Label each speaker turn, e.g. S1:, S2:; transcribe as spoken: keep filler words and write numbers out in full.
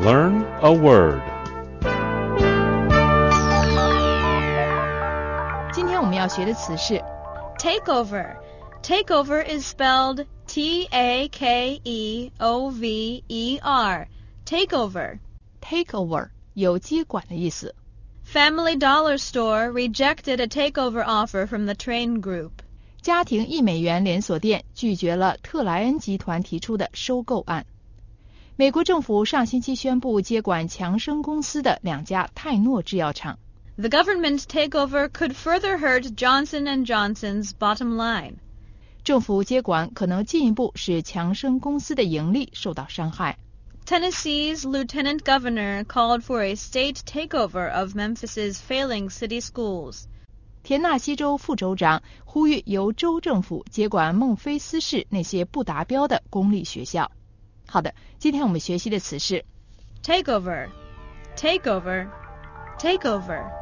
S1: Learn a word.
S2: 今天我们要学的词是
S3: takeover. Takeover is spelled T A K E O V E R. Takeover.
S2: takeover 有接管的意思。
S3: Family Dollar Store rejected a takeover offer from the Train Group.
S2: 家庭一美元连锁店拒绝了特莱恩集团提出的收购案。美国政府上星期宣布接管强生公司的两家泰诺制药厂。
S3: The government takeover could further hurt Johnson and Johnson's bottom line.
S2: 政府接管可能进一步使强生公司的盈利受到伤害。
S3: Tennessee's lieutenant governor called for a state takeover of Memphis's failing city schools.
S2: 田纳西州副州长呼吁由州政府接管孟菲斯市那些不达标的公立学校。好的，今天我们学习的词是
S3: takeover, takeover, takeover.